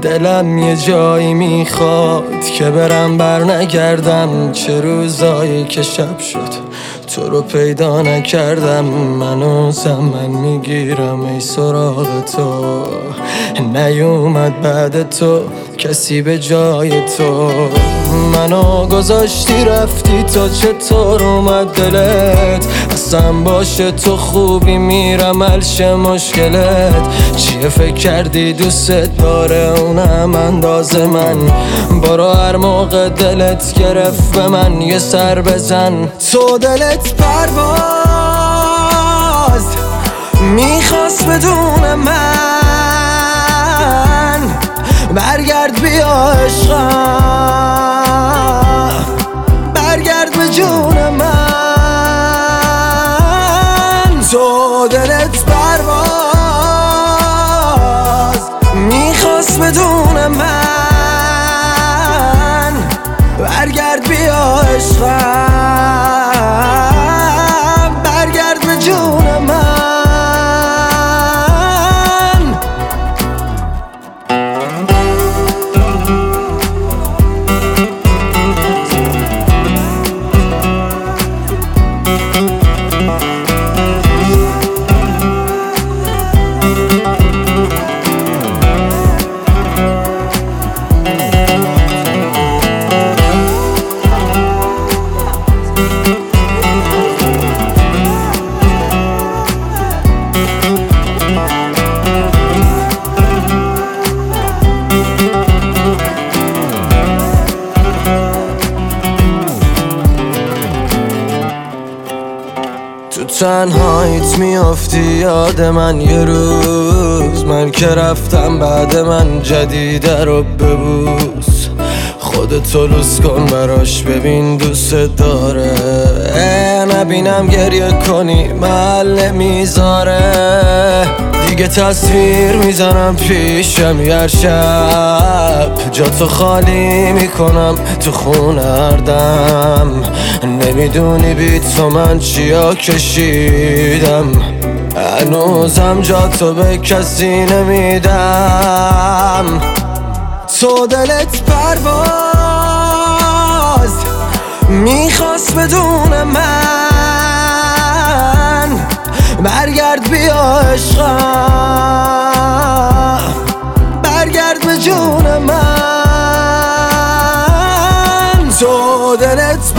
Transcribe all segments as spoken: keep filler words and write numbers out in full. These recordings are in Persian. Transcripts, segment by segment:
دلم یه جایی میخواد که برم بر نگردم. چه روزایی که شب شد تو رو پیدا نکردم. منو زمن میگیرم ای سراغ تو، نیومد بعد تو کسی به جای تو. منو گذاشتی رفتی تا چطور اومد دلت؟ اصلا باشه تو خوبی میرم حلش مشکلت. چیه فکر کردی دوست داره اونم انداز من؟ برو هر موقع دلت گرفت به من یه سر بزن. تو دلت پرواز میخواست بدون من، برگرد بیا عشقم، برگرد به جون من. تو دلت پرواز میخواست بدون من، برگرد بیا عشقم، برگرد به جون من. تو تنهاییت میافتی یاد من یه روز، من که رفتم بعد من جدیده رو ببوس. خودتو لوس کن براش ببین دوست داره، نبینم گریه کنی محل نمیذاره. دیگه تصویر میزنم پیشم هر شب، جاتو خالی میکنم تو خونه هر دم. نمیدونی بی تو من چیا کشیدم، هنوزم جاتو به کسی نمیدم. تو دلت پرواز میخواست بدون من، برگرد بیا عشقم، برگرد به جون من. تو دلت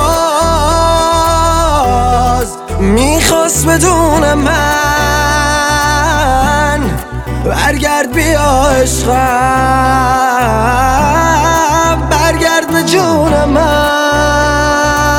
پرواز میخواست بدون من، برگرد بیا عشقم، برگرد به جون من.